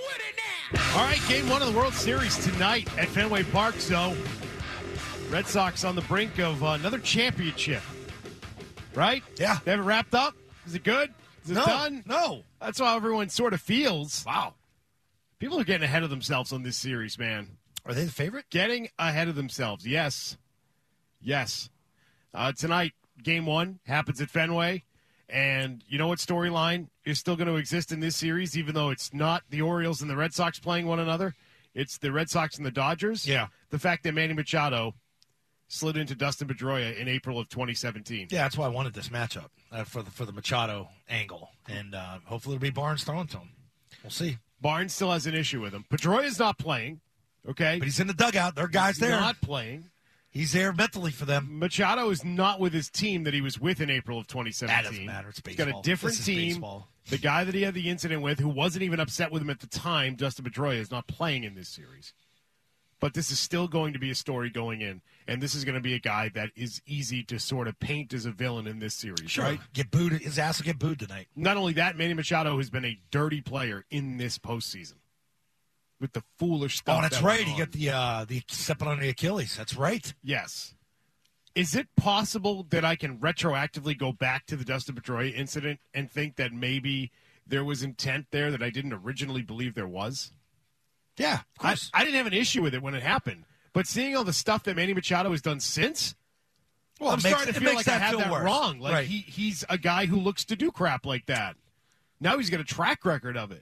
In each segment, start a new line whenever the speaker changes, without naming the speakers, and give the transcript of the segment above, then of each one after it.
All right, game one of the World Series tonight at Fenway Park. So, Red Sox on the brink of another championship, right?
Yeah.
They haven't wrapped up? Is it good? Is it done?
No.
That's how everyone sort of feels.
Wow.
People are getting ahead of themselves on this series, man.
Are they the favorite?
Getting ahead of themselves, yes. Yes. Tonight, game one happens at Fenway. And you know what storyline is still going to exist in this series, even though it's not the Orioles and the Red Sox playing one another? It's the Red Sox and the Dodgers.
Yeah.
The fact that Manny Machado slid into Dustin Pedroia in April of 2017.
Yeah, that's why I wanted this matchup for the Machado angle. And hopefully it'll be Barnes throwing to him. We'll see.
Barnes still has an issue with him. Pedroia's not playing, okay?
But he's in the dugout. There are guys there.
Not playing.
He's there mentally for them.
Machado is not with his team that he was with in April of 2017.
That doesn't matter. It's baseball.
He's got a different team.
Baseball.
The guy that he had the incident with, who wasn't even upset with him at the time, Dustin Pedroia, is not playing in this series. But this is still going to be a story going in, and this is going to be a guy that is easy to sort of paint as a villain in this series,
Sure.
right?
Get booed. His ass will get booed tonight.
Not only that, Manny Machado has been a dirty player in this postseason with the foolish stuff.
Oh, that's
that
right.
went
He got the stepping on the Achilles. That's right.
Yes. Is it possible that I can retroactively go back to the Dustin Pedroia incident and think that maybe there was intent there that I didn't originally believe there was?
Yeah, of course.
I didn't have an issue with it when it happened. But seeing all the stuff that Manny Machado has done since,
well,
I'm starting to feel like I had that
worse.
wrong. Like
right.
he's a guy who looks to do crap like that. Now he's got a track record of it.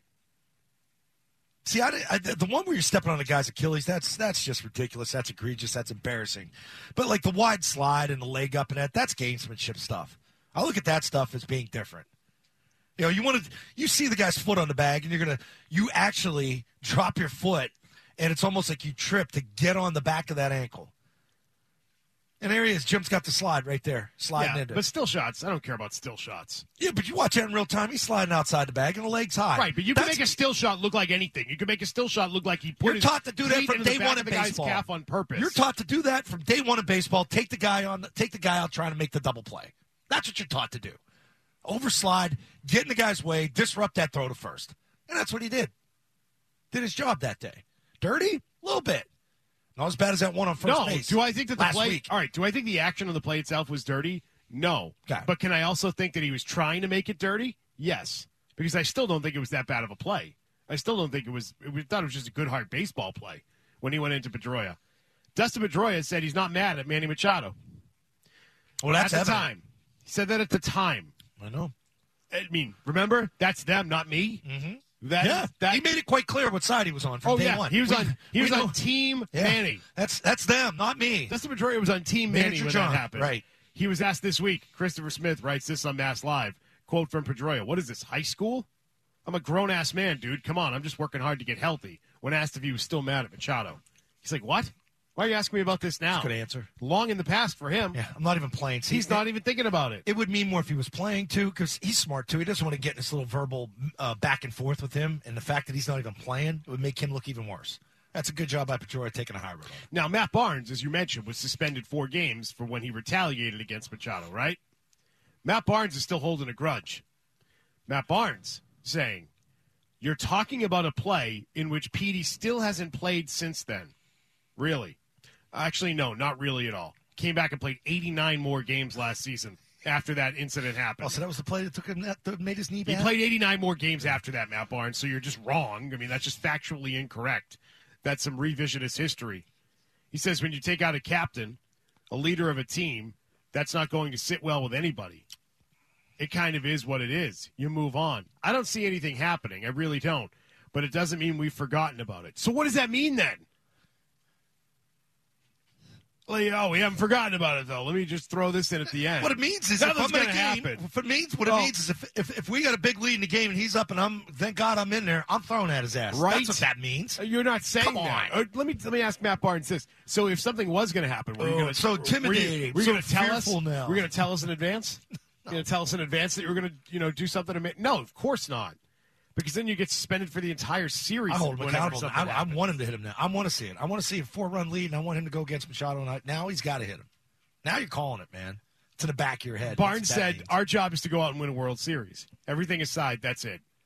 See, the one where you're stepping on a guy's Achilles, that's just ridiculous. That's egregious. That's embarrassing. But like the wide slide and the leg up and that's gamesmanship stuff. I look at that stuff as being different. You know, you see the guy's foot on the bag, and you actually drop your foot, and it's almost like you trip to get on the back of that ankle. And there he is. Jim's got the slide right there, sliding into it.
But still shots, I don't care about still shots.
Yeah, but you watch that in real time. He's sliding outside the bag, and the leg's high.
Right, but you can make a still shot look like anything. You can make a still shot look like he put
You're taught to do that from day one in
the guy's
baseball.
calf on purpose.
You're taught to do that from day one in baseball. Take the guy out trying to make the double play. That's what you're taught to do. Overslide, get in the guy's way, disrupt that throw to first. And that's what he did. Did his job that day. Dirty? A little bit. Not as bad as that one on first base.
Do I think that the
last
play?
week.
All right. Do I think the action on the play itself was dirty? No.
Okay.
But can I also think that he was trying to make it dirty? Yes. Because I still don't think it was that bad of a play. I still don't think it was. We thought it was just a good hard baseball play when he went into Pedroia. Dustin Pedroia said he's not mad at Manny Machado.
Well, that's
at the
evident.
time. He said that at the time.
I know.
I mean, remember? That's them, not me.
Mm-hmm.
That
he made it quite clear what side he was on from day one.
He was on Team Manny.
That's them, not me.
Dustin Pedroia was on Team Manny
Manager
when
John,
that happened.
right.
He was asked this week. Christopher Smith writes this on Mass Live. Quote from Pedroia: "What is this, high school? I'm a grown-ass man, dude. Come on, I'm just working hard to get healthy." When asked if he was still mad at Machado, he's like, "What? Why are you asking me about this now?"
Good answer.
Long in the past for him.
Yeah, I'm not even playing. See,
he's not even thinking about it.
It would mean more if he was playing, too, because he's smart, too. He doesn't want to get in this little verbal back and forth with him, and the fact that he's not even playing would make him look even worse. That's a good job by Pedroia taking a high road on him.
Now, Matt Barnes, as you mentioned, was suspended 4 games for when he retaliated against Machado, right? Matt Barnes is still holding a grudge. Matt Barnes saying, "You're talking about a play in which Petey still hasn't played since then." Really? Actually, no, not really at all. Came back and played 89 more games last season after that incident happened.
Oh, so that was the play that made his knee
He
bad?
played 89 more games after that, Matt Barnes, so you're just wrong. I mean, that's just factually incorrect. That's some revisionist history. He says when you take out a captain, a leader of a team, that's not going to sit well with anybody. It kind of is what it is. You move on. I don't see anything happening. I really don't. But it doesn't mean we've forgotten about it. So what does that mean then? Well, we haven't forgotten about it, though. Let me just throw this in at the end.
What it means is
Nothing's
if I'm in a
gonna
game,
happen.
what it means is if we got a big lead in the game and he's up and thank God I'm in there, I'm throwing at his ass.
Right?
That's what that means.
You're not saying
Come
that.
on.
Let me ask Matt Barnes this. So if something was going to happen, were you going to
so intimidating,
Were you going to
so
tell us?
fearful now.
We're going to tell us in advance. You're going to tell us in advance that you were going to do something to make. No, of course not. Because then you get suspended for the entire series.
I hold him
whenever
accountable.
something
I
happens.
want him to hit him now. I want to see it. I want to see a 4-run lead, and I want him to go against Machado. And now he's got to hit him. Now you're calling it, man. It's in the back of your head.
Barnes
That's what that
said,
means.
"Our job is to go out and win a World Series. Everything aside, that's it.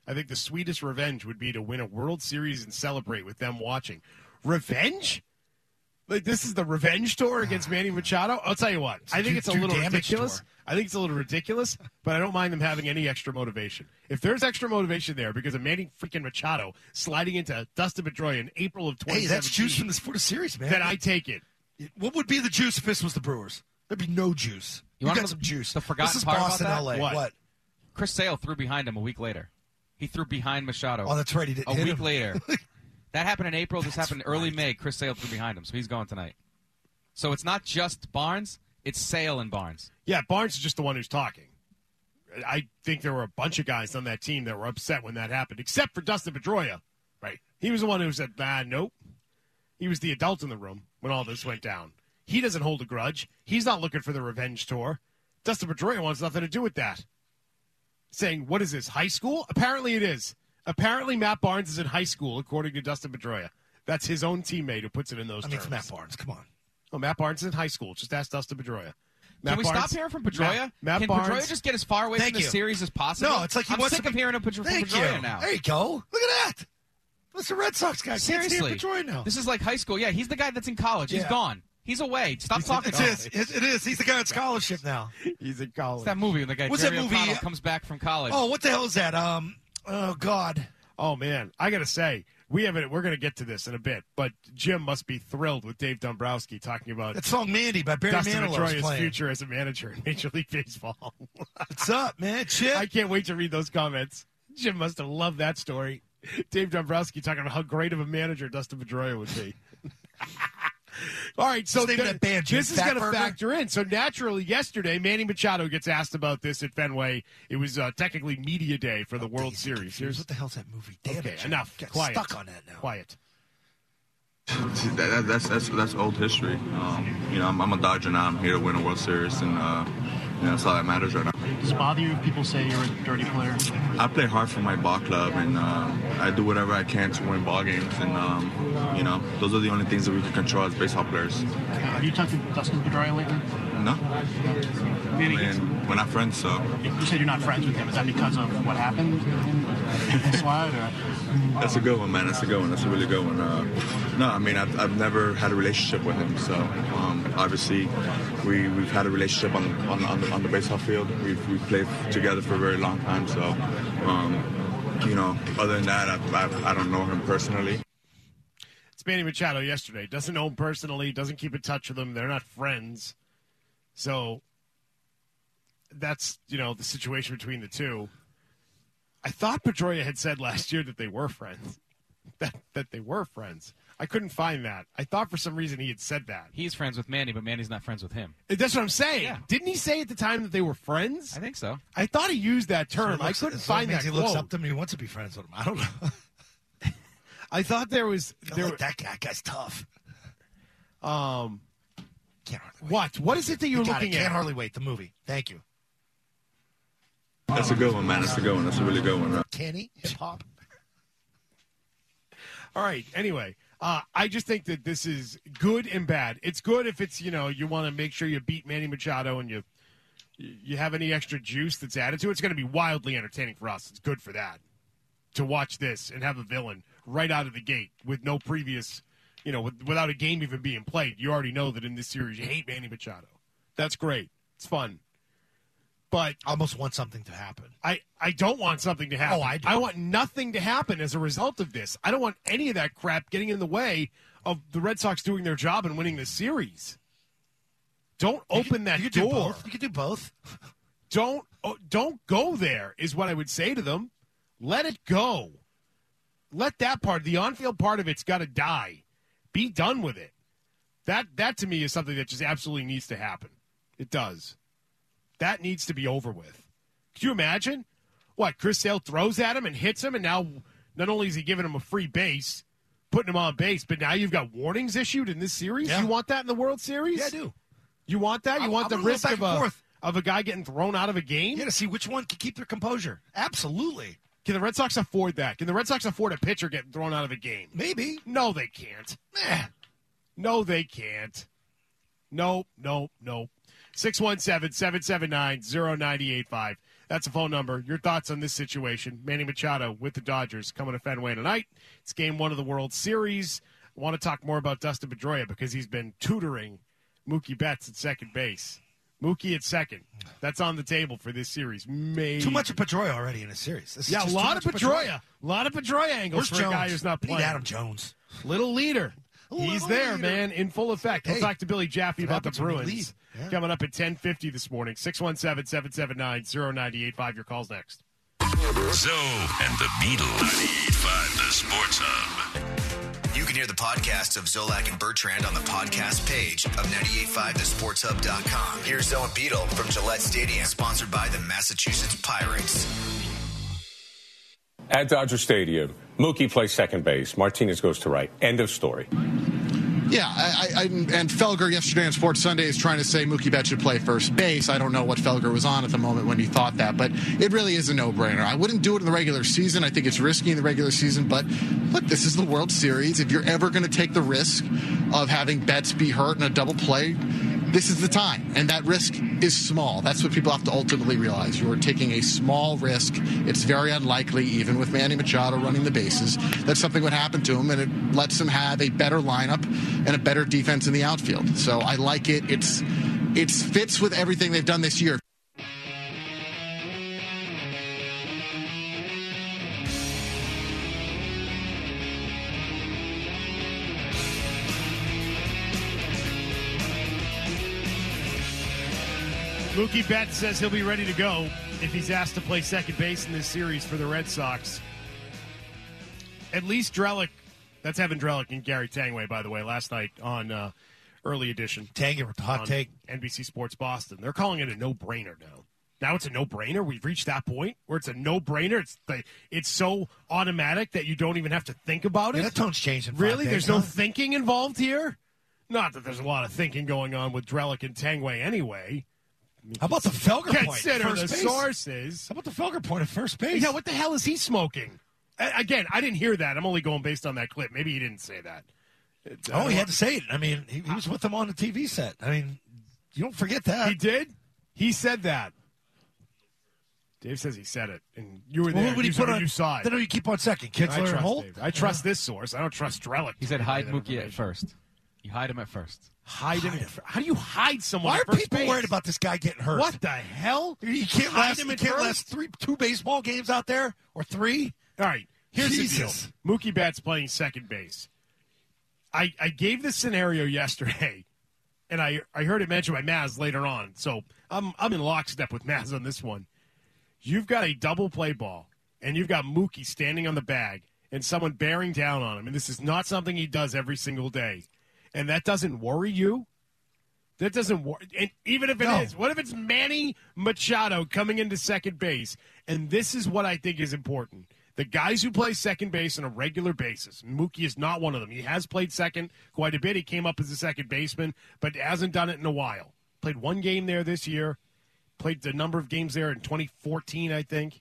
I think the sweetest revenge would be to win a World Series and celebrate with them watching. Revenge? Like, this is the revenge tour against Manny Machado? I'll tell you what. I think it's a little ridiculous. I think it's a little ridiculous, but I don't mind them having any extra motivation. If there's extra motivation there because of Manny freaking Machado sliding into Dustin Pedroia in April of 2017.
Hey, that's juice from the series, man.
Then I take it.
What would be the juice if this was the Brewers? There'd be no juice. You got some juice.
The forgotten
this is
part
Boston,
about that?
LA. What?
Chris Sale threw behind him a week later. He threw behind Machado.
Oh, that's right. He didn't
a
hit
week
him.
later. That happened in April. This happened early
right.
May. Chris Sale threw behind him, so he's going tonight. So it's not just Barnes, it's Sale and Barnes.
Yeah, Barnes is just the one who's talking. I think there were a bunch of guys on that team that were upset when that happened, except for Dustin Pedroia. Right. He was the one who said, nope. He was the adult in the room when all this went down. He doesn't hold a grudge. He's not looking for the revenge tour. Dustin Pedroia wants nothing to do with that. Saying, what is this, high school? Apparently it is. Apparently Matt Barnes is in high school, according to Dustin Pedroia. That's his own teammate who puts it in those terms.
It's Matt Barnes. Come on.
Oh, Matt Barnes is in high school. Just ask Dustin Pedroia.
Can we stop hearing from Pedroia?
Matt
Can
Barnes,
Pedroia just get as far away from the series as possible?
No, it's like
I'm sick of hearing from Pedroia now.
There you go. Look at that. What's the Red Sox guy?
Seriously.
Pedroia now.
This is like high school. Yeah, he's the guy that's in college. He's gone. He's away. Stop talking to him.
It is. He's the guy at scholarship now.
He's in college.
It's that movie when the guy Jerry O'Connell comes back from college.
Oh, what the hell is that? Oh, God.
Oh, man. I got to say, we're going to get to this in a bit, but Jim must be thrilled with Dave Dombrowski talking about
that song Mandy by Barry
Dustin
Manilow's
Pedroia's
playing.
future as a manager in Major League Baseball.
What's up, man? Chip?
I can't wait to read those comments. Jim must have loved that story. Dave Dombrowski talking about how great of a manager Dustin Pedroia would be. All right, so this is going to factor in. So naturally, yesterday, Manny Machado gets asked about this at Fenway. It was technically media day for the World Series.
What the hell's that movie? Damn
okay,
it,
enough.
Get
Quiet.
stuck on that now.
Quiet.
That's old history. I'm a Dodger now. I'm here to win a World Series, and that's all that matters right now.
Does it bother you if people say you're a dirty player?
I play hard for my ball club, and I do whatever I can to win ball games, and those are the only things that we can control as baseball players.
Have you talked to Dustin Pedroia lately?
No. We're not friends, so.
You said you're not friends with him. Is that because of what happened in the slide? Or?
That's a good one, man. That's a good one. That's a really good one. No, I mean, I've never had a relationship with him, so obviously we've had a relationship on the baseball field. We've played together for a very long time, so other than that, I don't know him personally.
It's Manny Machado yesterday. Doesn't know him personally, doesn't keep in touch with him. They're not friends. So that's, the situation between the two. I thought Pedroia had said last year that they were friends. That they were friends. I couldn't find that. I thought for some reason he had said that.
He's friends with Manny, but Manny's not friends with him.
That's what I'm saying.
Yeah.
Didn't he say at the time that they were friends?
I think so.
I thought he used that term. I couldn't find that
He
quote.
looks up to him and he wants to be friends with him. I don't know.
I thought there was...
that guy's tough. Can't hardly wait.
What is it that you're looking at?
Can't hardly wait. The movie. Thank you.
That's a good one, man. That's a good one. That's a really good one.
Kenny, hip-hop.
All right. Anyway, I just think that this is good and bad. It's good if it's, you want to make sure you beat Manny Machado and you have any extra juice that's added to it. It's going to be wildly entertaining for us. It's good for that. To watch this and have a villain right out of the gate with no previous, without a game even being played. You already know that in this series you hate Manny Machado. That's great. It's fun. But
I almost want something to happen.
I don't want something to happen.
Oh, I do.
I want nothing to happen as a result of this. I don't want any of that crap getting in the way of the Red Sox doing their job and winning this series. Don't open that door.
You could do both.
Don't go there is what I would say to them. Let it go. Let that part, the on-field part of it's got to die. Be done with it. That to me is something that just absolutely needs to happen. It does. That needs to be over with. Could you imagine? What, Chris Sale throws at him and hits him, and now not only is he giving him a free base, putting him on base, but now you've got warnings issued in this series?
Yeah.
You want that in the World Series?
Yeah, I do.
You want that? You want the risk of a guy getting thrown out of a game?
Yeah, to see which one can keep their composure. Absolutely.
Can the Red Sox afford that? Can the Red Sox afford a pitcher getting thrown out of a game?
Maybe.
No, they can't. No, they can't. Nope. 617-779-0985. That's a phone number. Your thoughts on this situation. Manny Machado with the Dodgers coming to Fenway tonight. It's game 1 of the World Series. I want to talk more about Dustin Pedroia because he's been tutoring Mookie Betts at second base. Mookie at second. That's on the table for this series. Maybe.
Too much of Pedroia already in a series. This is
Yeah, a
just
lot of
too much
Pedroia. A lot of Pedroia angles
Where's
for
Jones?
a guy who's not
We need
playing.
Adam Jones.
Little leader. He's
Little
there,
leader.
man, in full effect. We'll
Hey,
talk to Billy Jaffe about the
happens when you
Bruins.
lead. Yeah.
Coming up at 10:50 this morning. 617-779-0985. Your call's next.
Zoe and the Beatles. 98.5 The Sports Hub.
You can hear the podcast of Zolak and Bertrand on the podcast page of 985thesportshub.com. Here's Zoe and Beetle from Gillette Stadium, sponsored by the Massachusetts Pirates.
At Dodger Stadium, Mookie plays second base. Martinez goes to right. End of story.
Yeah, and Felger yesterday on Sports Sunday is trying to say Mookie Betts should play first base. I don't know what Felger was on at the moment when he thought that, but it really is a no-brainer. I wouldn't do it in the regular season. I think it's risky in the regular season, but look, this is the World Series. If you're ever going to take the risk of having Betts be hurt in a double play, this is the time, and that risk is small. That's what people have to ultimately realize. You're taking a small risk. It's very unlikely, even with Manny Machado running the bases, that something would happen to him, and it lets him have a better lineup and a better defense in the outfield. So I like it. It fits with everything they've done this year.
Mookie Betts says he'll be ready to go if he's asked to play second base in this series for the Red Sox. At least Drellick, that's Evan Drellick and Gary Tangway, by the way, last night on Early Edition.
Tanger with the hot take.
NBC Sports Boston. They're calling it a no-brainer now. Now it's a no-brainer. We've reached that point where it's a no-brainer. It's so automatic that you don't even have to think about it.
Yeah, that tone's changing.
Really? There's no thinking involved here? Not that there's a lot of thinking going on with Drellick and Tangway anyway.
How about the Felger point?
Consider
First
the
base?
sources.
How about the Felger point at first base?
Yeah, what the hell is he smoking? Again, I didn't hear that. I'm only going based on that clip. Maybe he didn't say that.
Oh, he had to say it. I mean, he was with them on the TV set. I mean, you don't forget that.
He did? He said that. Dave says he said it, and you were there.
What would he put on?
You saw it.
Then you keep on second. Kitzler and Holt?
I trust this source. I don't trust Drellick.
He said hide Mookie at first. You hide him at first.
Hide him. How do you hide someone?
Why
at
are
first
people
base?
worried about this guy getting hurt?
What the hell?
You can't
Hide
last.
him
You
at
can't
first?
last two baseball games out there or three.
All right. Here's
Jesus.
the deal. Mookie Betts playing second base. I gave this scenario yesterday, and I heard it mentioned by Maz later on. So I'm in lockstep with Maz on this one. You've got a double play ball, and you've got Mookie standing on the bag and someone bearing down on him. And this is not something he does every single day. And that doesn't worry you? That doesn't worry. And even if it is, what if it's Manny Machado coming into second base? And this is what I think is important. The guys who play second base on a regular basis, Mookie is not one of them. He has played second quite a bit. He came up as a second baseman, but hasn't done it in a while. Played one game there this year. Played a number of games there in 2014, I think.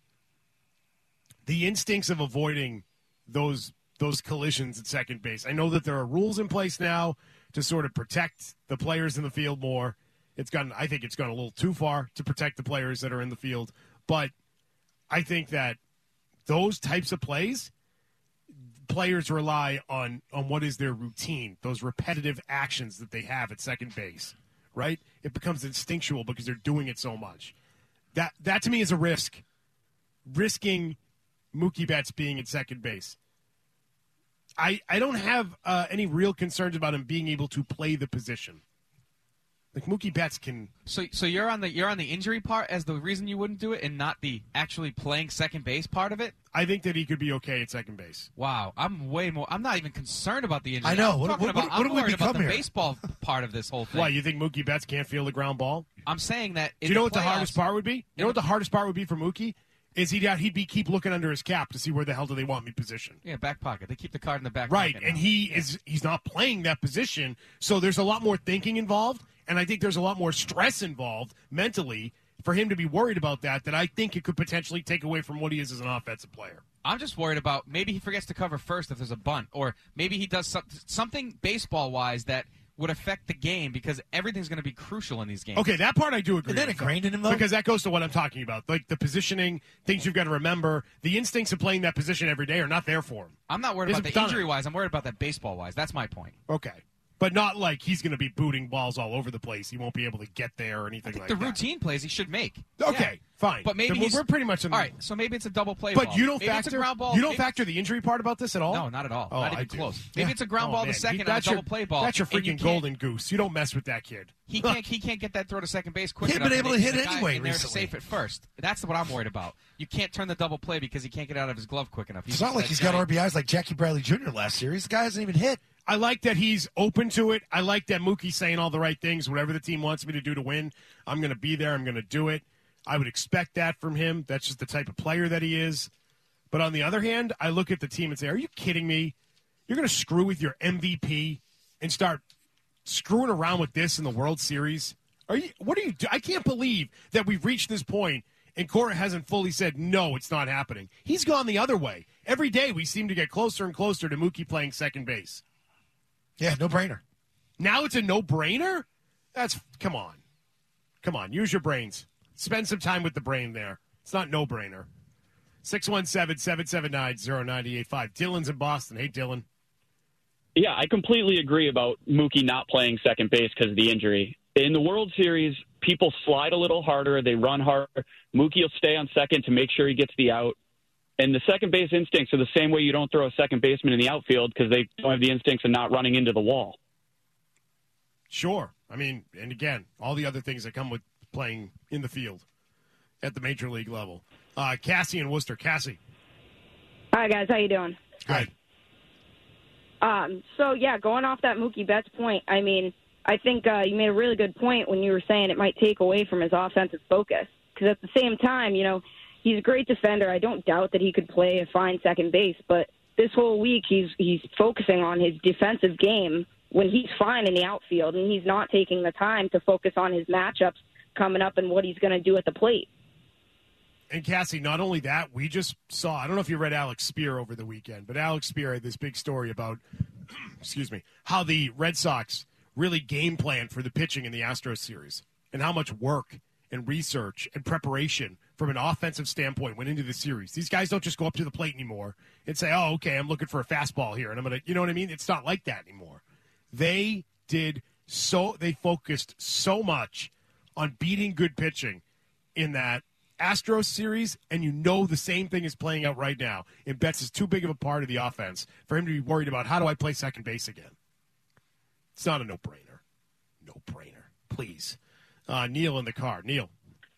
The instincts of avoiding those collisions at second base. I know that there are rules in place now to sort of protect the players in the field more. I think it's gone a little too far to protect the players that are in the field. But I think that those types of plays, players rely on what is their routine, those repetitive actions that they have at second base, right? It becomes instinctual because they're doing it so much. That to me is a risk. Risking Mookie Betts being at second base. I don't have any real concerns about him being able to play the position. Like Mookie Betts can.
So you're on the injury part as the reason you wouldn't do it, and not the actually playing second base part of it.
I think that he could be okay at second base.
Wow, I'm not even concerned about the injury.
I know.
I'm worried about the
here?
baseball part of this whole thing.
Why, you think Mookie Betts can't feel the ground ball?
I'm saying that.
Do you know what the hardest part would be? You know what the hardest part would be for Mookie? Is he'd be keep looking under his cap to see where the hell do they want me positioned.
Yeah, back pocket. They keep the card in the back
right,
pocket.
And he's not playing that position, so there's a lot more thinking involved, and I think there's a lot more stress involved mentally for him to be worried about that I think it could potentially take away from what he is as an offensive player.
I'm just worried about maybe he forgets to cover first if there's a bunt, or maybe he does something baseball-wise that would affect the game because everything's going to be crucial in these games.
Okay, that part I do agree.
And then
with,
ingrained in him, though?
because that goes to what I'm talking about, like the positioning, things you've got to remember. The instincts of playing that position every day are not there for him.
I'm not worried
Isn't
about the
done it.
injury-wise. I'm worried about that baseball-wise. That's my point.
Okay. But not like he's going to be booting balls all over the place. He won't be able to get there or
I
anything
think
like
the
that.
routine plays he should make.
Okay,
Yeah.
fine.
But maybe
Then we're pretty much in the,
all right. So maybe it's a double play
But
ball.
you don't
maybe it's a
factor
ground ball.
you don't
Maybe-
factor the injury part about this at all?
No, not at all.
Oh,
not
I
even
do.
close. Maybe it's a ground ball to
man.
second on a
That's
double
your-
play ball.
That's your
and you
freaking
can't-
golden goose. You don't mess with that kid.
He can't get that throw to second base quick
He ain't
enough.
been able
and
to hit
the guy
anyway
in there to
recently.
safe at first. That's what I'm worried about. You can't turn the double play because he can't get out of his glove quick enough.
It's not like he's got RBIs like Jackie Bradley Jr. last series. The guy hasn't even hit.
I like that he's open to it. I like that Mookie's saying all the right things. Whatever the team wants me to do to win, I'm going to be there. I'm going to do it. I would expect that from him. That's just the type of player that he is. But on the other hand, I look at the team and say, are you kidding me? You're going to screw with your MVP and start screwing around with this in the World Series? What are you doing? I can't believe that we've reached this point and Cora hasn't fully said, no, it's not happening. He's gone the other way. Every day we seem to get closer and closer to Mookie playing second base.
Yeah, no-brainer.
Now it's a no-brainer? Come on, use your brains. Spend some time with the brain there. It's not no-brainer. 617-779-0985. Dylan's in Boston. Hey, Dylan.
Yeah, I completely agree about Mookie not playing second base because of the injury. In the World Series, people slide a little harder. They run harder. Mookie will stay on second to make sure he gets the out. And the second base instincts are the same way you don't throw a second baseman in the outfield because they don't have the instincts of not running into the wall.
Sure. I mean, and again, all the other things that come with playing in the field at the major league level. Cassie in Worcester. Cassie.
Hi, guys. How you doing?
Good.
So, yeah, going off that Mookie Betts point, I mean, I think you made a really good point when you were saying it might take away from his offensive focus. Because at the same time, you know, he's a great defender. I don't doubt that he could play a fine second base. But this whole week he's focusing on his defensive game when he's fine in the outfield, and he's not taking the time to focus on his matchups coming up and what he's going to do at the plate.
And Cassie, not only that, we just saw, I don't know if you read Alex Spear over the weekend, but Alex Spear had this big story about, excuse me, how the Red Sox really game planned for the pitching in the Astros series and how much work and research and preparation from an offensive standpoint went into the series. These guys don't just go up to the plate anymore and say, oh, okay, I'm looking for a fastball here, and I'm going to, you know what I mean? It's not like that anymore. They focused so much on beating good pitching in that Astros series, and you know the same thing is playing out right now. And Betts is too big of a part of the offense for him to be worried about how do I play second base again. It's not a no-brainer. No-brainer. Please. Neil in the car. Neil.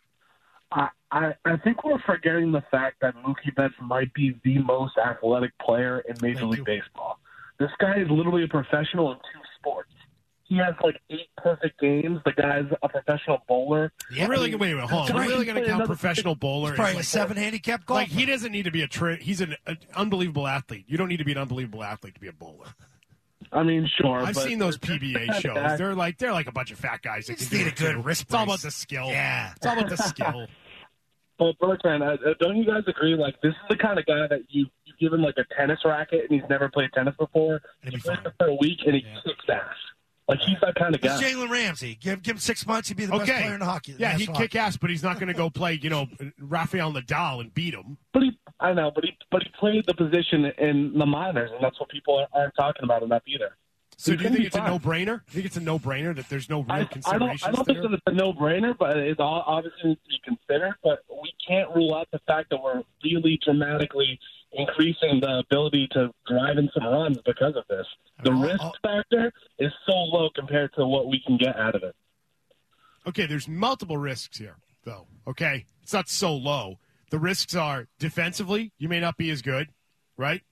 I think we're forgetting the fact that Mookie Betts might be the most athletic player in Major League Baseball. This guy is literally a professional in two sports. He has like 8 perfect games. The guy's a professional bowler.
Yeah, wait a minute, hold on. We're really going to count professional bowler?
He's probably
as
a 7 handicap golfer.
Like, he doesn't need to be he's an unbelievable athlete. You don't need to be an unbelievable athlete to be a bowler.
I mean, sure.
I've seen those PBA shows. They're like a bunch of fat guys. That
just
can
need
do
a
it,
good
too.
wrist
It's all
brace.
about the skill.
Yeah.
It's all about the skill.
But Bertrand, don't you guys agree? Like, this is the kind of guy that you give him like a tennis racket and he's never played tennis before. He plays it for a week and he kicks ass. Like, he's that kind of guy.
It's Jalen Ramsey. Give him 6 months, he'd be the best player in hockey.
Yeah, he'd
National
kick ass, but he's not going to go play, Rafael Nadal and beat him.
But he played the position in the minors, and that's what people aren't talking about enough either.
So do you think it's a no-brainer? You think it's a no-brainer that there's no real considerations
I don't
there?
think it's a no-brainer, but it's obviously to be considered. But we can't rule out the fact that we're really dramatically increasing the ability to drive in some runs because of this. The risk factor is so low compared to what we can get out of it.
Okay, there's multiple risks here, though, okay? It's not so low. The risks are defensively, you may not be as good, right?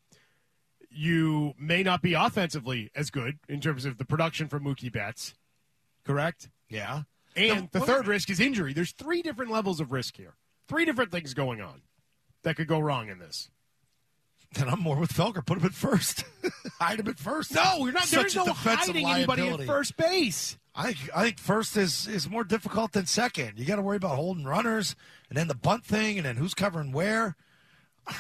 You may not be offensively as good in terms of the production from Mookie Betts, correct?
Yeah.
And the third risk is injury. There's 3 different levels of risk here. 3 different things going on that could go wrong in this.
Then I'm more with Felger. Put him at first. Hide him at first.
No, you're not. There's
Such a
no
defensive
hiding anybody
liability.
at first base.
I think first is more difficult than second. You got to worry about holding runners, and then the bunt thing, and then who's covering where.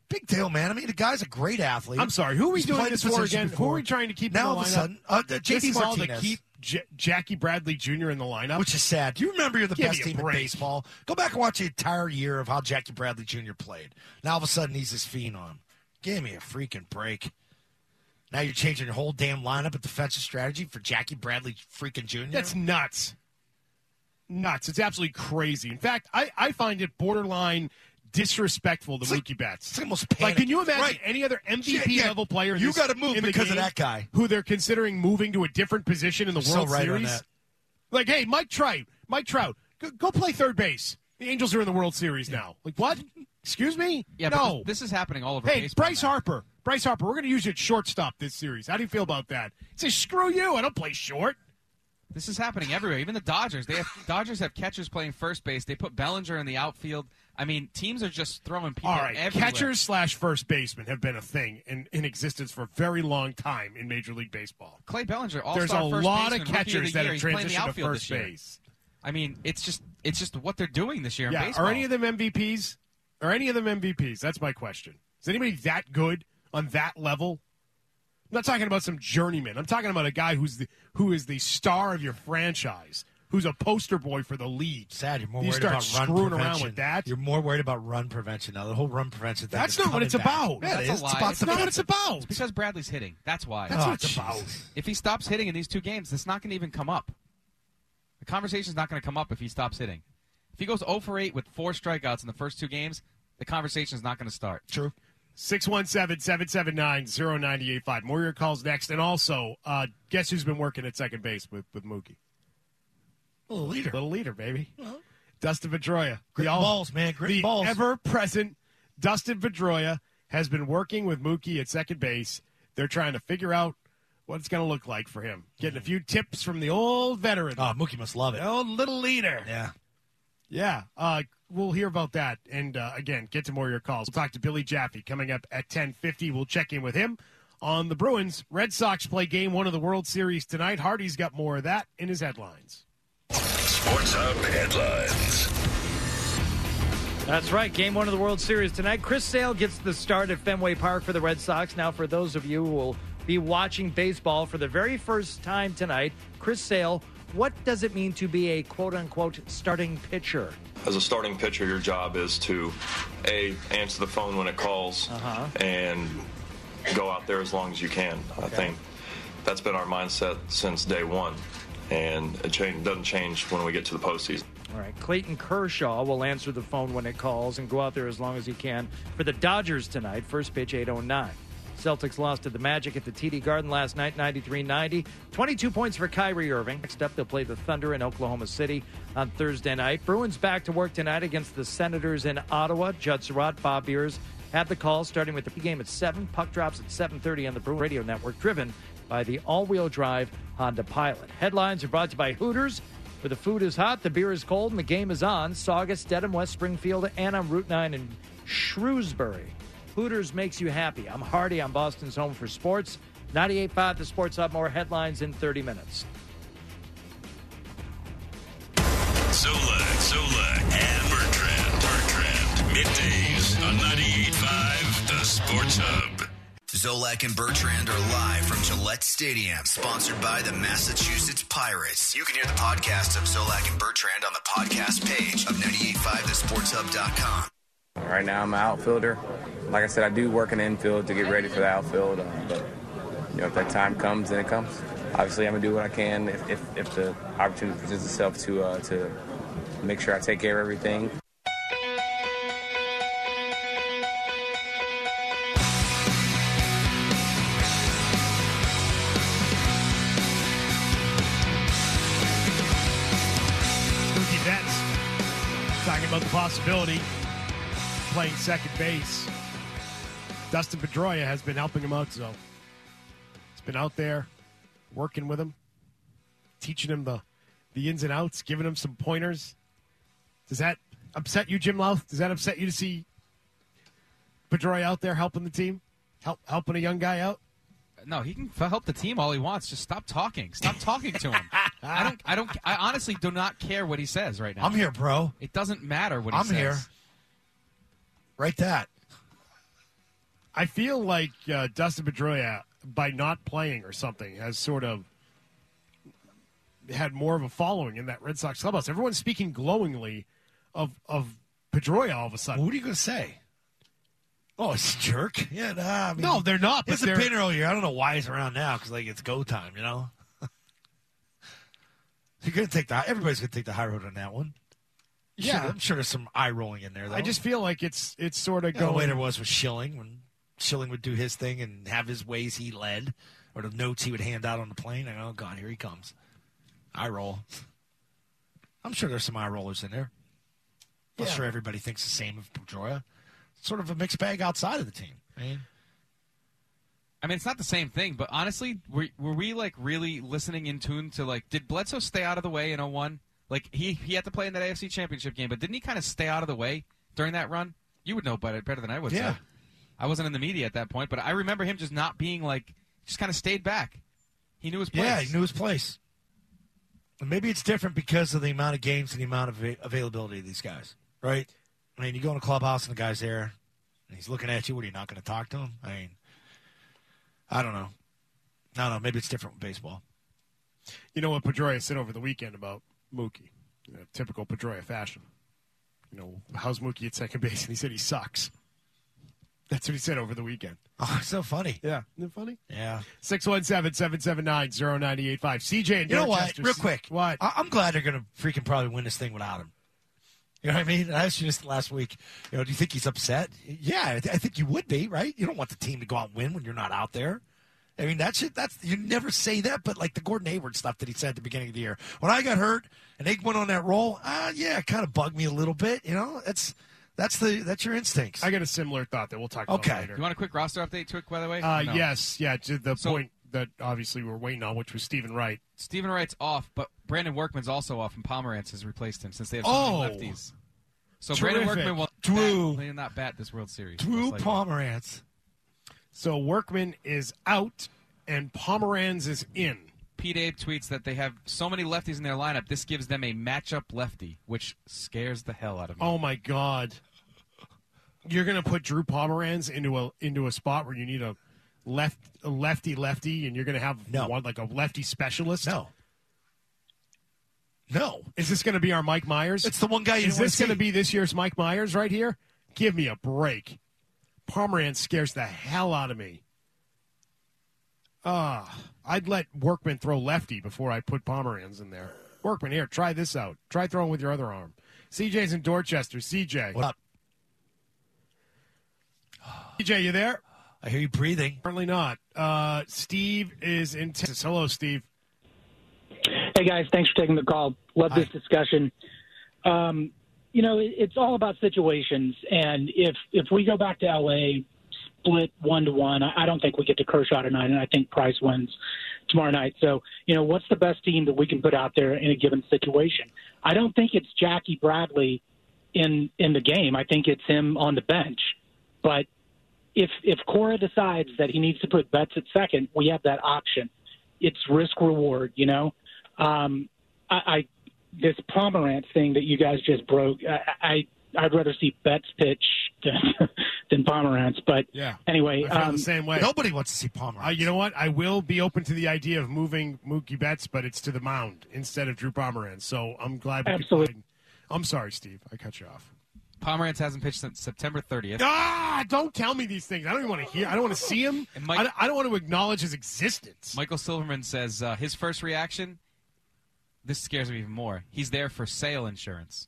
Big deal, man. I mean, the guy's a great athlete.
I'm sorry. Who are we
He's
doing
played
this
the
for
position
again?
before.
Who are we trying to keep
now
in the
all of a
lineup?
sudden,
This
JD
is all to
Martinez.
keep Jackie Bradley Jr. in the lineup.
Which is sad. Do you remember you're the
Give
best
me a
team in
break.
baseball? Go back and watch the entire year of how Jackie Bradley Jr. played. Now all of a sudden he's this phenom. Give me a freaking break. Now you're changing your whole damn lineup of defensive strategy for Jackie Bradley freaking Jr.?
That's nuts. Nuts. It's absolutely crazy. In fact, I find it borderline disrespectful to Mookie Betts.
It's almost
Like,
panic.
can you imagine
Right.
any other MVP level player?
You got to move
in the
because of
game
that guy.
who they're considering moving to a different position in the
So
World
right on
Series.
that.
Like, hey, Mike Trout, go play third base. The Angels are in the World Series now. Like, what? Excuse me?
Yeah,
no.
but this is happening all over
Hey,
baseball.
Bryce Harper, we're going to use you at shortstop this series. How do you feel about that? He says, screw you. I don't play short.
This is happening everywhere. Even the Dodgers. Dodgers have catchers playing first base. They put Bellinger in the outfield. I mean, teams are just throwing people
All right,
everywhere.
catchers/first baseman have been a thing in existence for a very long time in Major League Baseball.
Clay Bellinger,
There's a
all-star first
lot of
baseman, Rookie
catchers
the
that
year.
have
He's playing the
transitioned to
outfield
first
this year.
base.
I mean, it's just what they're doing this year in
Yeah,
baseball.
are any of them MVPs? Are any of them MVPs? That's my question. Is anybody that good on that level? I'm not talking about some journeyman. I'm talking about a guy who is the star of your franchise, who's a poster boy for the league.
Sad, you're more
you
worried
start
about run
screwing
prevention.
around with that.
You're more worried about run prevention now. The whole run prevention thing.
That's
is
not what
coming
it's
back.
about.
Yeah, it
That's
is.
a lie.
It's about
It's
That's not what it's about.
It's because Bradley's hitting. That's why.
That's
Oh,
what it's
jeez.
about.
If he stops hitting in these two games, it's not going to even come up. The conversation's not going to come up if he stops hitting. If he goes 0 for 8 with 4 strikeouts in the first 2 games, the conversation's not going to start.
True.
617-779-0985. More of your calls next. And also, guess who's been working at second base with Mookie?
Little leader.
Little leader, baby. Dustin Pedroia.
Gritting balls, man. Gritting
the
balls.
ever-present Dustin Pedroia has been working with Mookie at second base. They're trying to figure out what it's going to look like for him. Getting a few tips from the old veteran.
Oh, Mookie must love it.
The old little leader.
Yeah.
Yeah, we'll hear about that. And, again, get to more of your calls. We'll talk to Billy Jaffe coming up at 10:50. We'll check in with him on the Bruins. Red Sox play Game 1 of the World Series tonight. Hardy's got more of that in his headlines.
Sports Hub headlines.
That's right. Game 1 of the World Series tonight. Chris Sale gets the start at Fenway Park for the Red Sox. Now, for those of you who will be watching baseball for the very first time tonight, Chris Sale, what does it mean to be a quote-unquote starting pitcher?
As a starting pitcher, your job is to, A, answer the phone when it calls, and go out there as long as you can. I think that's been our mindset since day one, and it doesn't change when we get to the postseason.
All right, Clayton Kershaw will answer the phone when it calls and go out there as long as he can for the Dodgers tonight. First pitch, 8:09. Celtics lost to the Magic at the TD Garden last night, 93-90. 22 points for Kyrie Irving. Next up, they'll play the Thunder in Oklahoma City on Thursday night. Bruins back to work tonight against the Senators in Ottawa. Judd Surratt, Bob Beers have the call, starting with the game at 7. Puck drops at 7:30 on the Bruin Radio Network, driven by the all-wheel drive Honda Pilot. Headlines are brought to you by Hooters. Where the food is hot, the beer is cold, and the game is on. Saugus, Dedham, West Springfield, and on Route 9 in Shrewsbury. Hooters makes you happy. I'm Hardy. I'm Boston's home for sports. 98.5 The Sports Hub. More headlines in 30 minutes.
Solak, and Bertrand. Middays on 98.5 The Sports Hub.
Zolak and Bertrand are live from Gillette Stadium, sponsored by the Massachusetts Pirates. You can hear the podcast of Zolak and Bertrand on the podcast page of 985thesportshub.com.
Right now I'm an outfielder. Like I said, I do work in the infield to get ready for the outfield. But if that time comes, then it comes. Obviously, I'm gonna do what I can if the opportunity presents itself to make sure I take care of everything.
Mookie Betts talking about the possibility of playing second base. Dustin Pedroia has been helping him out, so he's been out there working with him, teaching him the ins and outs, giving him some pointers. Does that upset you, Jim Louth? Does that upset you to see Pedroia out there helping the team, helping a young guy out?
No, he can help the team all he wants. Just stop talking. Stop talking to him. I honestly do not care what he says right now.
I'm here, bro.
It doesn't matter what he says.
I'm here. Write that.
I feel like Dustin Pedroia, by not playing or something, has sort of had more of a following in that Red Sox clubhouse. Everyone's speaking glowingly of Pedroia all of a sudden.
What are you going to say? Oh, it's a jerk. Yeah, I mean,
no, they're not.
It's a pin earlier. I don't know why he's around now because it's go time. You're going to take everybody's going to take the high road on that one.
Yeah,
I'm sure there's some eye rolling in there. Though.
I just feel like it's sort of
going the way there was with Schilling when Schilling would do his thing and have his ways he led or the notes he would hand out on the plane. Oh God, here he comes. Eye roll. I'm sure there's some eye rollers in there. I'm sure everybody thinks the same of Pedroia. Sort of a mixed bag outside of the team. I mean,
it's not the same thing, but honestly, were we really listening in tune to did Bledsoe stay out of the way in 01? He had to play in that AFC Championship game, but didn't he kind of stay out of the way during that run? You would know better than I would.
Yeah.
So. I wasn't in the media at that point, but I remember him just not being just kind of stayed back. He knew his place.
Yeah, he knew his place. And maybe it's different because of the amount of games and the amount of availability of these guys, right? I mean, you go in a clubhouse and the guy's there, and he's looking at you. What, are you not going to talk to him? I mean, I don't know. No, maybe it's different with baseball.
You know what Pedroia said over the weekend about Mookie? Typical Pedroia fashion. How's Mookie at second base? And he said he sucks. That's what he said over the weekend.
Oh, it's so funny.
Yeah. Isn't it funny?
Yeah.
617-779-0985. CJ and
you know
Dorchester.
What? Real quick.
What?
I'm glad they're going to freaking probably win this thing without him. You know what I mean? I asked you this last week. Do you think he's upset? Yeah, I think you would be, right? You don't want the team to go out and win when you're not out there. I mean, that's you never say that, but the Gordon Hayward stuff that he said at the beginning of the year. When I got hurt and they went on that roll, it kind of bugged me a little bit. That's your instincts.
I got a similar thought that we'll talk about later.
You want a quick roster update, by the way?
No? Yes. Yeah, to the point that obviously we're waiting on, which was Stephen Wright.
Stephen Wright's off, but Brandon Workman's also off, and Pomerantz has replaced him since they have so many lefties. So
terrific.
Brandon Workman will not bat this World Series.
Drew Pomerantz.
So Workman is out, and Pomeranz is in.
Pete Abe tweets that they have so many lefties in their lineup, this gives them a matchup lefty, which scares the hell out of me.
Oh, my God. You're going to put Drew Pomeranz into a spot where you need a lefty, and you're going to have one a lefty specialist?
No.
Is this going to be our Mike Myers?
It's the one guy you
Is this going to be this year's Mike Myers right here? Give me a break. Pomeranz scares the hell out of me. I'd let Workman throw lefty before I put Pomeranz in there. Workman, here, try this out. Try throwing with your other arm. CJ's in Dorchester. CJ.
What up?
CJ, you there?
I hear you breathing.
Apparently not. Steve is in Texas. Hello, Steve.
Hey, guys. Thanks for taking the call. Love this discussion. It's all about situations. And if we go back to L.A., split 1-1, I don't think we get to Kershaw tonight, and I think Price wins tomorrow night. So, what's the best team that we can put out there in a given situation? I don't think it's Jackie Bradley in the game. I think it's him on the bench. But if Cora decides that he needs to put Betts at second, we have that option. It's risk reward, this Pomerantz thing that you guys just broke, I'd rather see Betts pitch than Pomerantz. But anyway,
I feel the same way.
Nobody wants to see Pomerantz.
You know what? I will be open to the idea of moving Mookie Betts, but it's to the mound instead of Drew Pomerantz. So I'm glad.
Absolutely.
I'm sorry, Steve. I cut you off.
Pomerantz hasn't pitched since September 30th.
Don't tell me these things. I don't even want to hear. I don't want to see him. I don't want to acknowledge his existence.
Michael Silverman says his first reaction, this scares me even more. He's there for sale insurance.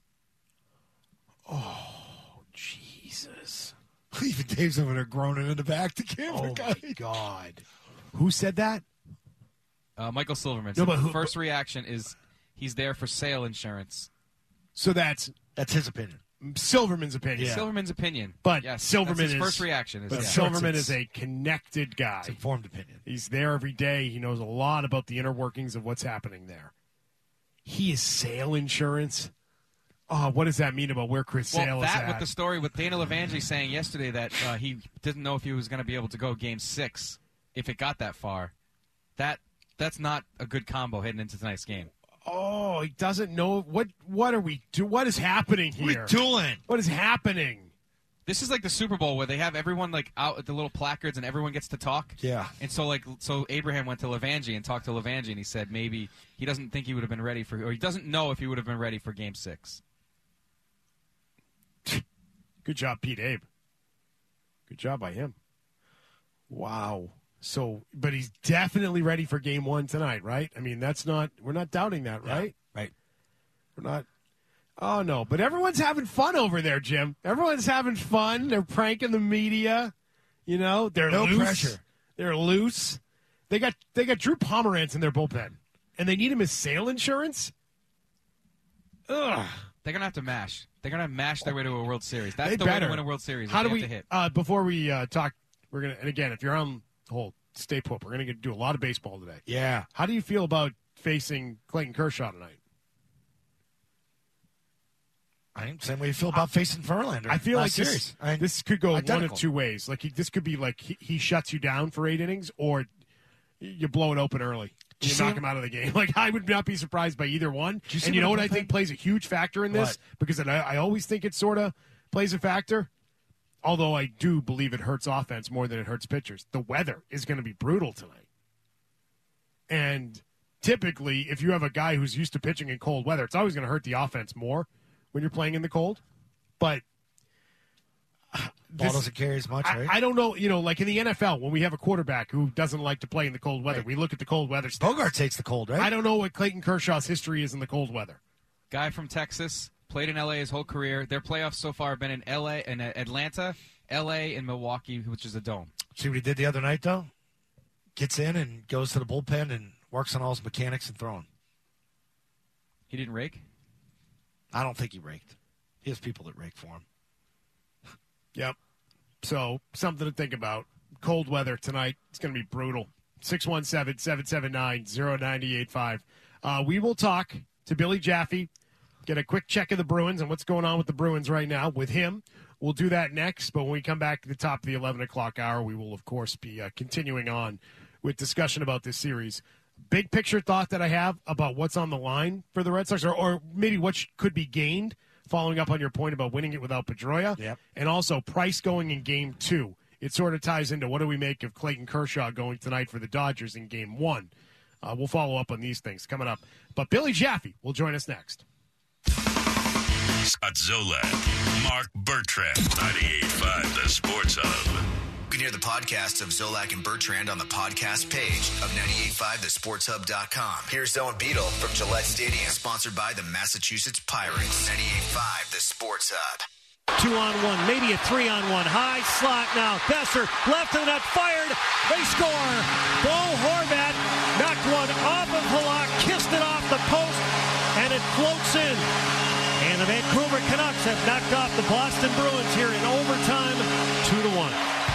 Oh, Jesus.
Even Dave's over there groaning in the back to camera.
Oh, my God. Who said that?
Michael Silverman. So the first reaction is he's there for sale insurance.
So that's
his opinion.
Silverman's opinion.
Yeah. Silverman's opinion.
But
yes,
Silverman
that's his first reaction.
But Silverman is a connected guy.
It's informed opinion.
He's there every day. He knows a lot about the inner workings of what's happening there. He is sale insurance. Oh, what does that mean about where Chris Sale is at?
With the story with Dana Levangeli saying yesterday that he didn't know if he was going to be able to go Game 6 if it got that far. That's not a good combo heading into tonight's game.
Oh, he doesn't know. What are we doing? What is happening here?
What are we doing?
What is happening?
This is like the Super Bowl where they have everyone like out at the little placards and everyone gets to talk.
Yeah.
And so Abraham went to Levangie and talked to Levangie and he said maybe he doesn't think he would have been ready or he doesn't know if he would have been ready for Game 6.
Good job, Pete Abe. Good job by him. Wow. So, but he's definitely ready for Game 1 tonight, right? I mean, we're not doubting that, right?
Yeah, right.
We're not. Oh, no. But everyone's having fun over there, Jim. Everyone's having fun. They're pranking the media. You know, they're
no
loose.
Pressure.
They're loose. They got Drew Pomerantz in their bullpen, and they need him as sale insurance? Ugh.
They're going to have to mash. They're going to mash their way to a World Series. That's
They
the
better.
way to win a World Series.
How do we,
have to hit.
Before we talk, we're going to, and again, if you're on hold, stay put. We're going to do a lot of baseball today.
Yeah.
How do you feel about facing Clayton Kershaw tonight?
Same way you feel about facing Verlander.
I feel like
series.
This could go
identical.
one of two ways. Like this could be like he shuts you down for 8 innings, or you blow it open early. You knock him out of the game. Like I would not be surprised by either one. And you know what I think plays a huge factor in this? Because I always think it sort of plays a factor. Although I do believe it hurts offense more than it hurts pitchers. The weather is going to be brutal tonight. And typically, if you have a guy who's used to pitching in cold weather, it's always going to hurt the offense more when you're playing in the cold. But
ball doesn't carry as much, right?
I don't know. You know, like in the NFL, when we have a quarterback who doesn't like to play in the cold weather, we look at the cold weather stats.
Bogarts hates the cold, right?
I don't know what Clayton Kershaw's history is in the cold weather.
Guy from Texas, played in L.A. his whole career. Their playoffs so far have been in L.A. and Atlanta, L.A. and Milwaukee, which is a dome.
See what he did the other night, though? Gets in and goes to the bullpen and works on all his mechanics and throwing.
He didn't rake?
I don't think he raked. He has people that rake for him.
Yep. So, something to think about. Cold weather tonight. It's going to be brutal. 617-779-0985. We will talk to Billy Jaffe, get a quick check of the Bruins and what's going on with the Bruins right now with him. We'll do that next, but when we come back at the top of the 11 o'clock hour, we will, of course, be continuing on with discussion about this series. Big picture thought that I have about what's on the line for the Red Sox, or maybe what could be gained, following up on your point about winning it without Pedroia, and also Price going in Game 2. It sort of ties into what do we make of Clayton Kershaw going tonight for the Dodgers in Game 1. We'll follow up on these things coming up. But Billy Jaffe will join us next.
Scott Zolak, Mark Bertrand, 98.5 The Sports Hub.
You can hear the podcast of Zolak and Bertrand on the podcast page of 985thesportshub.com. Here's Zoe and Beetle from Gillette Stadium, sponsored by the Massachusetts Pirates. 98.5 The Sports Hub.
2-on-1, maybe a 3-on-1. High slot now. Besser, left of the net, fired. They score. Bo Horvat knocked one off of Halak, kissed it off the post, and it floats in. And the Vancouver Canucks have knocked off the Boston Bruins here in overtime, 2-1.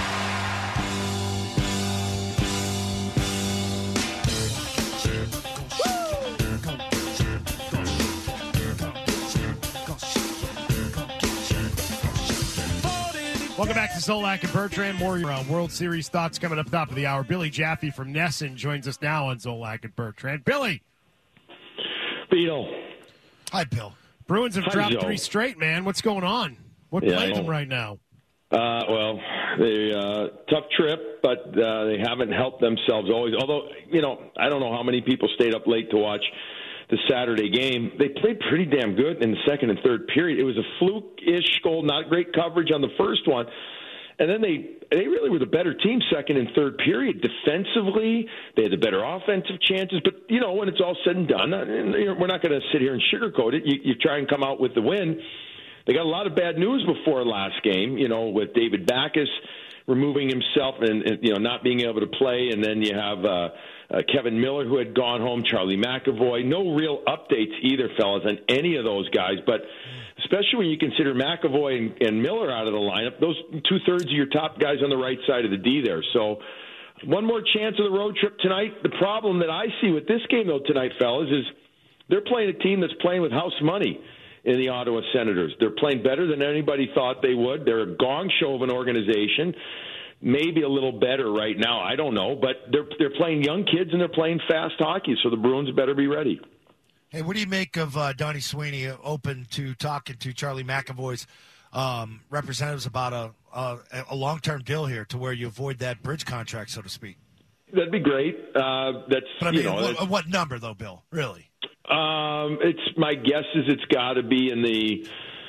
Welcome back to Zolak and Bertrand. More World Series thoughts coming up top of the hour. Billy Jaffe from Nesson joins us now on Zolak and Bertrand. Billy.
Beetle.
Hi, Bill.
Bruins have dropped
Joe.
3 straight, man. What's going on? What plays them right now?
Well, they tough trip, but they haven't helped themselves always. Although, I don't know how many people stayed up late to watch the Saturday game. They played pretty damn good in the second and third period. It was a fluke-ish goal, not great coverage on the first one. And then they really were the better team second and third period. Defensively, they had the better offensive chances. But, when it's all said and done, we're not going to sit here and sugarcoat it. You try and come out with the win. They got a lot of bad news before last game, with David Backes removing himself and not being able to play. And then you have Kevin Miller, who had gone home, Charlie McAvoy. No real updates either, fellas, on any of those guys. But especially when you consider McAvoy and Miller out of the lineup, those 2/3 of your top guys on the right side of the D there. So one more chance of the road trip tonight. The problem that I see with this game, though, tonight, fellas, is they're playing a team that's playing with house money in the Ottawa Senators. They're playing better than anybody thought they would. They're a gong show of an organization. Maybe a little better right now. I don't know. But they're playing young kids and they're playing fast hockey, so the Bruins better be ready.
Hey, what do you make of Donnie Sweeney open to talking to Charlie McAvoy's representatives about a long-term deal here to where you avoid that bridge contract, so to speak.
That'd be great. That's
But I mean,
what
number though, Bill? Really?
It's my guess is it's got to be in the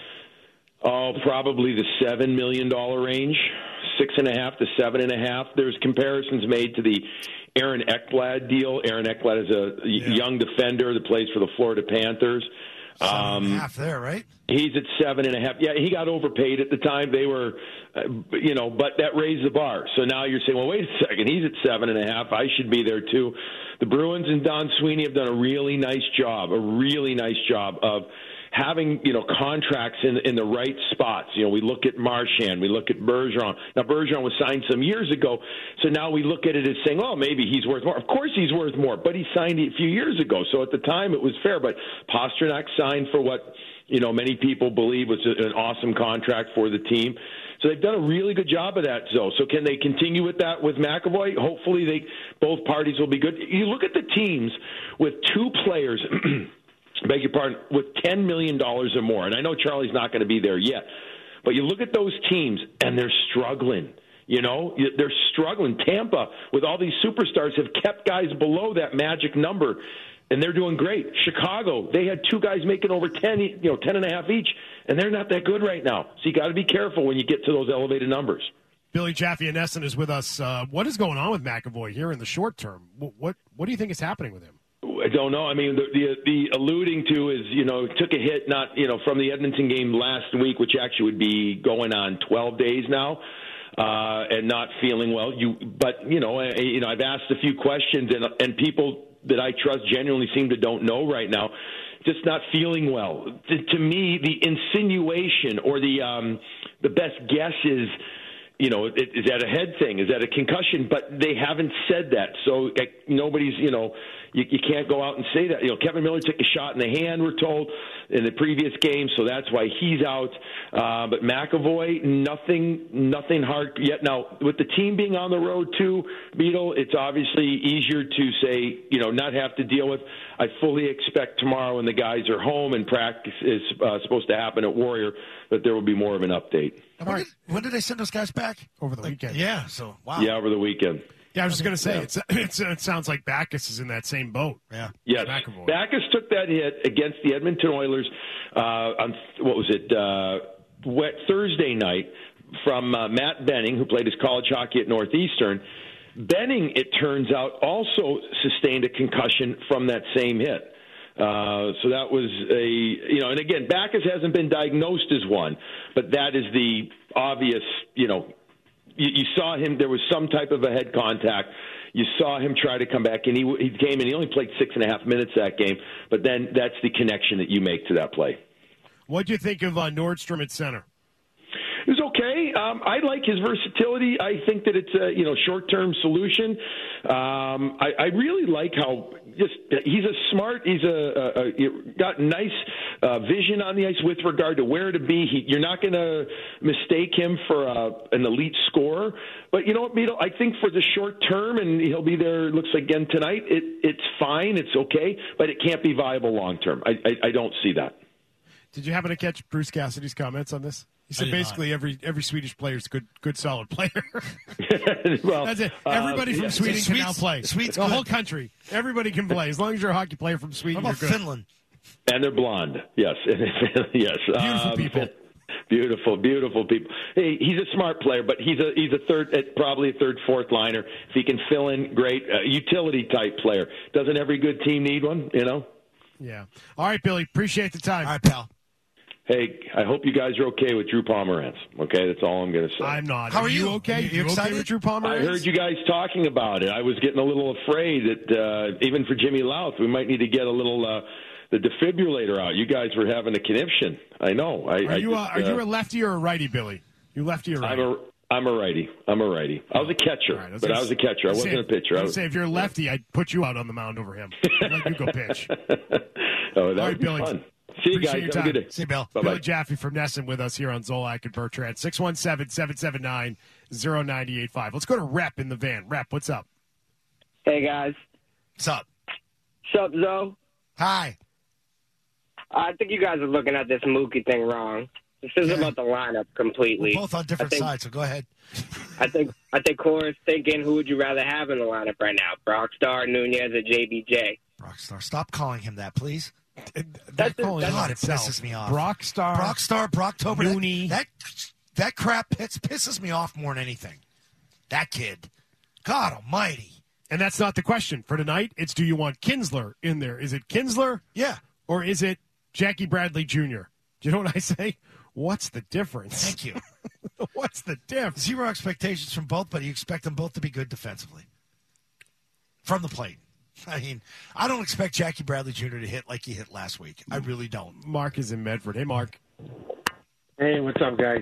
probably the $7 million range, 6.5 to 7.5. There's comparisons made to the Aaron Ekblad deal. Aaron Ekblad is a young defender that plays for the Florida Panthers.
7.5 there, right?
He's at 7.5. Yeah, he got overpaid at the time. They were, but that raised the bar. So now you're saying, well, wait a second. He's at 7.5. I should be there too. The Bruins and Don Sweeney have done a really nice job of having, contracts in the right spots. We look at Marchand, we look at Bergeron. Now, Bergeron was signed some years ago, so now we look at it as saying, oh, maybe he's worth more. Of course he's worth more, but he signed a few years ago, so at the time it was fair. But Pastrnak signed for what, many people believe was an awesome contract for the team. So they've done a really good job of that, Zoe. So can they continue with that with McAvoy? Hopefully both parties will be good. You look at the teams with two players – beg your pardon, with $10 million or more. And I know Charlie's not going to be there yet. But you look at those teams, and they're struggling. They're struggling. Tampa, with all these superstars, have kept guys below that magic number, and they're doing great. Chicago, they had two guys making over 10.5 each, and they're not that good right now. So you got to be careful when you get to those elevated numbers.
Billy Jaffe and Nesson is with us. What is going on with McAvoy here in the short term? What do you think is happening with him?
I don't know. I mean, the alluding to is, took a hit from the Edmonton game last week, which actually would be going on 12 days now, and not feeling well. I've asked a few questions, and people that I trust genuinely seem to don't know right now, just not feeling well. To me, the insinuation or the best guess is, is that a head thing? Is that a concussion? But they haven't said that, so nobody's, you can't go out and say that. Kevin Miller took a shot in the hand, we're told, in the previous game, so that's why he's out. But McAvoy, nothing hard yet. Now, with the team being on the road too, Beetle, it's obviously easier to say, not have to deal with. I fully expect tomorrow when the guys are home and practice is supposed to happen at Warrior that there will be more of an update.
When did they send those guys back?
Over the weekend.
Yeah, so, wow.
Yeah, over the weekend.
Yeah, I was just going to say, it sounds like Backus is in that same boat.
Yeah.
Yes.
McAvoy.
Backus took that hit against the Edmonton Oilers on, Thursday night from Matt Benning, who played his college hockey at Northeastern. Benning, it turns out, also sustained a concussion from that same hit. So that was and again, Backus hasn't been diagnosed as one, but that is the obvious, you saw him, there was some type of a head contact. You saw him try to come back, and he came in. He only played 6.5 minutes that game, but then that's the connection that you make to that play.
What do you think of Nordstrom at center?
It was okay. I like his versatility. I think that it's a short-term solution. I really like how he's got nice vision on the ice with regard to where to be. You're not going to mistake him for an elite scorer. But you know what, Beetle? I think for the short term, and he'll be there. Looks like again tonight. It's fine. It's okay, but it can't be viable long term. I don't see that.
Did you happen to catch Bruce Cassidy's comments on this? He said basically every Swedish player is good solid player.
Well,
that's it. Everybody from Sweden can now play. The whole country. Everybody can play. As long as you're a hockey player from Sweden,
you're good.
Finland?
And they're blonde. Yes. Yes.
Beautiful people.
Beautiful people. Hey, he's a smart player, but he's probably a third, fourth liner. If he can fill in, great. Utility type player. Doesn't every good team need one?
Yeah. All right, Billy. Appreciate the time.
All right, pal.
Hey, I hope you guys are okay with Drew Pomerantz. Okay, that's all I'm going to say.
I'm not.
How are you?
Okay?
You excited
okay with Drew Pomerantz?
I heard you guys talking about it. I was getting a little afraid that even for Jimmy Louth, we might need to get a little the defibrillator out. You guys were having a conniption. I know.
Are you a lefty or a righty, Billy? You lefty or righty?
I'm a righty. I was a catcher,
right,
I was a catcher. I wasn't a pitcher.
I would say if you're a lefty, I'd put you out on the mound over him. I'd let you go pitch.
Oh, that would be
Billy.
fun. See you
Appreciate
guys. Have a good day.
See you, Bill.
Bye-bye.
Billy Jaffe from Nesson with us here on Zolak and Bertrand. 617-779-0985. Let's go to Rep in the van. Rep, what's up?
Hey, guys.
What's up?
What's up, Zoe?
Hi.
I think you guys are looking at this Mookie thing wrong. This is about the lineup completely.
We're both on different sides, so go ahead.
I think Cora's thinking, who would you rather have in the lineup right now, Brockstar, Nunez, or JBJ?
Brockstar. Stop calling him that, please.
God, it
pisses me off.
Brockstar,
Brocktober.
Mooney.
That crap pisses me off more than anything. That kid. God almighty.
And that's not the question for tonight. It's, do you want Kinsler in there? Is it Kinsler?
Yeah.
Or is it Jackie Bradley Jr.? Do you know what I say? What's the difference?
Thank you.
What's the difference?
Zero expectations from both, but you expect them both to be good defensively. From the plate. I mean, I don't expect Jackie Bradley Jr. to hit like he hit last week. I really don't.
Mark is in Medford. Hey, Mark.
Hey, what's up, guys?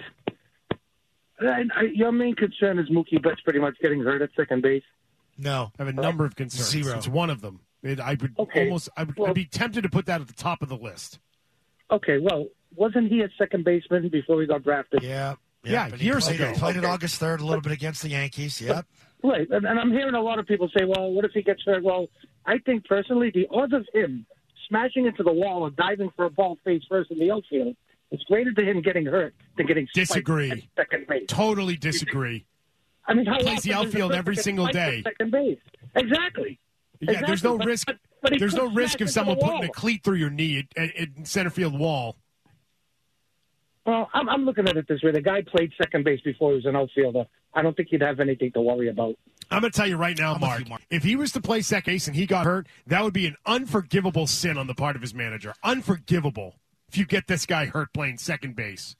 Your main concern is Mookie Betts pretty much getting hurt at second base?
No.
I have a number of concerns.
Zero.
It's one of them. I'd be tempted to put that at the top of the list.
Okay, well, wasn't he a second baseman before he got drafted?
Yeah,
but years ago.
He played at August 3rd a little bit against the Yankees. Yep.
Right, and I'm hearing a lot of people say, well, what if he gets hurt? Well, I think personally the odds of him smashing into the wall or diving for a ball face first in the outfield is greater to him getting hurt than getting
Disagree.
at second base.
Totally disagree.
I mean, how
He plays the
often does
outfield
a
every
person
single
get spiked
day.
at second base? Exactly.
Yeah, there's no risk.
But he
There's no
could
risk
smash
of
into
someone
the
putting a
wall.
cleat through your knee at center field wall.
Well, I'm looking at it this way. The guy played second base before he was an outfielder. I don't think he'd have anything to worry about.
I'm going to tell you right now, Mark, if he was to play second base and he got hurt, that would be an unforgivable sin on the part of his manager. Unforgivable if you get this guy hurt playing second base.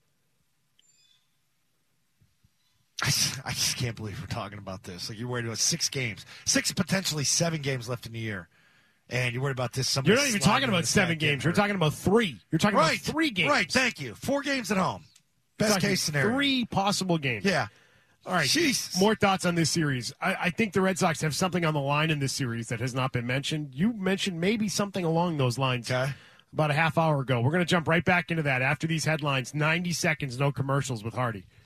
I just can't believe we're talking about this. Like, you're worried about 6 games. 6, potentially 7 games left in the year. And you're worried about this.
You're not even talking about 7 games. You're talking about 3. You're talking about 3 games.
Right, thank you. 4 games at home. Best case scenario.
3 possible games.
Yeah.
All right.
Jesus.
More thoughts on this series. I think the Red Sox have something on the line in this series that has not been mentioned. You mentioned maybe something along those lines about a half hour ago. We're going to jump right back into that after these headlines. 90 seconds, no commercials with Hardy.